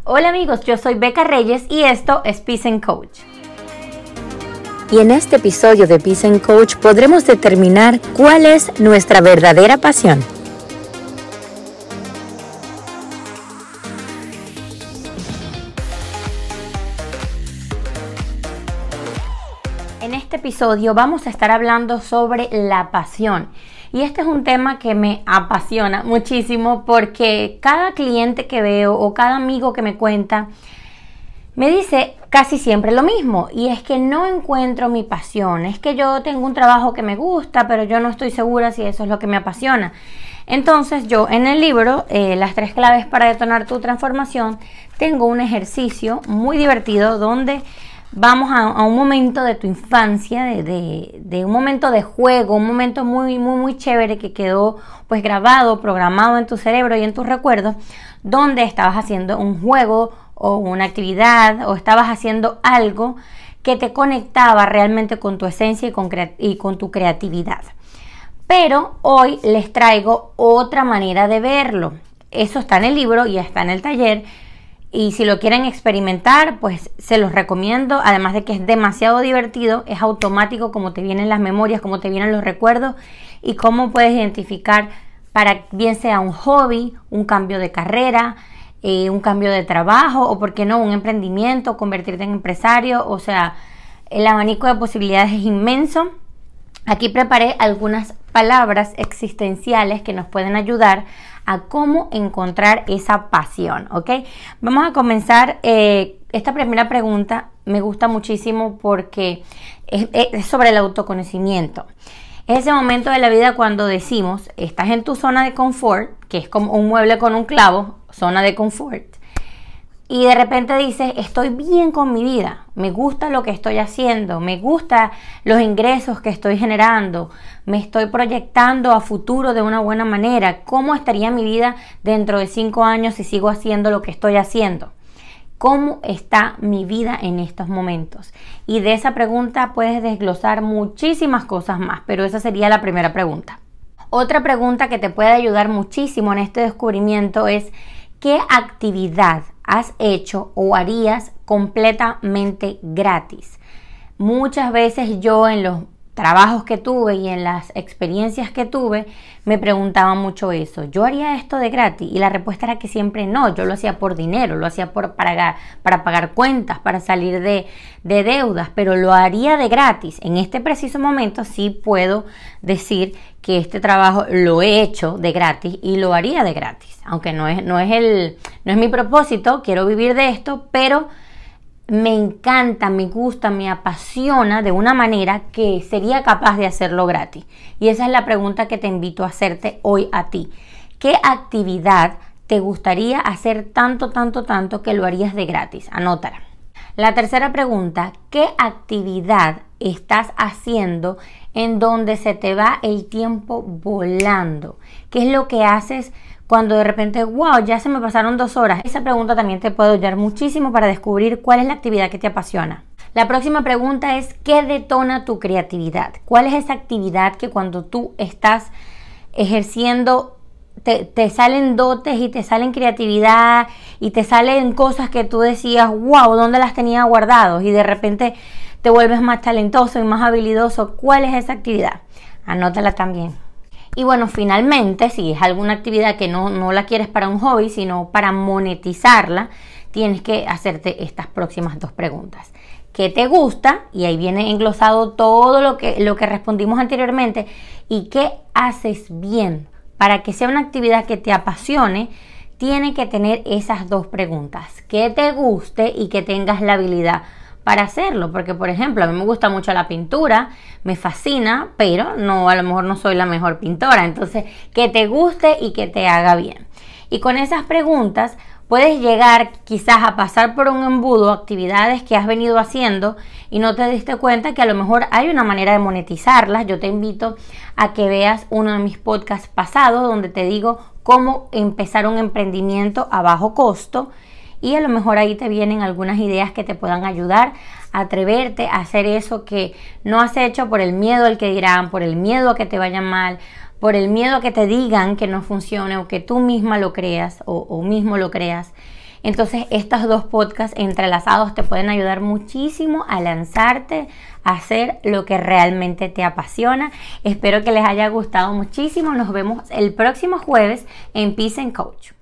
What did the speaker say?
Hola amigos, yo soy Beca Reyes y esto es Peace & Coach. Y en este episodio de Peace & Coach podremos determinar cuál es nuestra verdadera pasión. En este episodio vamos a estar hablando sobre la pasión. Y este es un tema que me apasiona muchísimo porque cada cliente que veo o cada amigo que me cuenta me dice casi siempre lo mismo, y es que no encuentro mi pasión. Es que yo tengo un trabajo que me gusta, pero yo no estoy segura si eso es lo que me apasiona. Entonces yo en el libro, Las 3 claves para detonar tu transformación, tengo un ejercicio muy divertido donde vamos a un momento de tu infancia, de un momento de juego, un momento muy chévere que quedó pues grabado, programado en tu cerebro y en tus recuerdos, donde estabas haciendo un juego o una actividad o estabas haciendo algo que te conectaba realmente con tu esencia y con tu creatividad. Pero hoy les traigo otra manera de verlo. Eso está en el libro y está en el taller. Y si lo quieren experimentar, pues se los recomiendo. Además de que es demasiado divertido, es automático como te vienen las memorias, como te vienen los recuerdos y cómo puedes identificar para bien sea un hobby, un cambio de carrera, un cambio de trabajo o, por qué no, un emprendimiento, convertirte en empresario. O sea, el abanico de posibilidades es inmenso. Aquí preparé algunas palabras existenciales que nos pueden ayudar a cómo encontrar esa pasión, ¿ok? Vamos a comenzar. Esta primera pregunta me gusta muchísimo porque es sobre el autoconocimiento. Es ese momento de la vida cuando decimos, estás en tu zona de confort, que es como un mueble con un clavo, zona de confort, y de repente dices, estoy bien con mi vida, me gusta lo que estoy haciendo, me gustan los ingresos que estoy generando, me estoy proyectando a futuro de una buena manera. ¿Cómo estaría mi vida dentro de 5 años si sigo haciendo lo que estoy haciendo? ¿Cómo está mi vida en estos momentos? Y de esa pregunta puedes desglosar muchísimas cosas más, pero esa sería la primera pregunta. Otra pregunta que te puede ayudar muchísimo en este descubrimiento es, ¿qué actividad has hecho o harías completamente gratis? Muchas veces yo en los trabajos que tuve y en las experiencias que tuve me preguntaban mucho eso. ¿Yo haría esto de gratis? Y la respuesta era que siempre no. Yo lo hacía por dinero, lo hacía para pagar cuentas, para salir de deudas, pero lo haría de gratis. En este preciso momento sí puedo decir que este trabajo lo he hecho de gratis y lo haría de gratis, aunque no es mi propósito. Quiero vivir de esto, pero me encanta, me gusta, me apasiona de una manera que sería capaz de hacerlo gratis. Y esa es la pregunta que te invito a hacerte hoy a ti. ¿Qué actividad te gustaría hacer tanto que lo harías de gratis? Anótala. La tercera pregunta, ¿qué actividad estás haciendo en donde se te va el tiempo volando? ¿Qué es lo que haces cuando de repente, wow, ya se me pasaron 2 horas? Esa pregunta también te puede ayudar muchísimo para descubrir cuál es la actividad que te apasiona. La próxima pregunta es, ¿qué detona tu creatividad? ¿Cuál es esa actividad que cuando tú estás ejerciendo te salen dotes y te salen creatividad y te salen cosas que tú decías, wow, ¿dónde las tenía guardados? Y de repente te vuelves más talentoso y más habilidoso. ¿Cuál es esa actividad? Anótala también. Y bueno, finalmente, si es alguna actividad que no la quieres para un hobby, sino para monetizarla, tienes que hacerte estas próximas 2 preguntas. ¿Qué te gusta? Y ahí viene englosado todo lo que respondimos anteriormente. ¿Y qué haces bien? Para que sea una actividad que te apasione, tiene que tener esas 2 preguntas. Que te guste y que tengas la habilidad para hacerlo, porque por ejemplo a mí me gusta mucho la pintura, me fascina, pero a lo mejor no soy la mejor pintora. Entonces, que te guste y que te haga bien. Y con esas preguntas puedes llegar quizás a pasar por un embudo, actividades que has venido haciendo y no te diste cuenta que a lo mejor hay una manera de monetizarlas. Yo te invito a que veas uno de mis podcasts pasados donde te digo cómo empezar un emprendimiento a bajo costo, y a lo mejor ahí te vienen algunas ideas que te puedan ayudar a atreverte a hacer eso que no has hecho por el miedo al que dirán, por el miedo a que te vaya mal, por el miedo a que te digan que no funcione o que tú misma lo creas o mismo lo creas. Entonces estos dos podcasts entrelazados te pueden ayudar muchísimo a lanzarte a hacer lo que realmente te apasiona. Espero que les haya gustado muchísimo. Nos vemos el próximo jueves en Peace and Coach.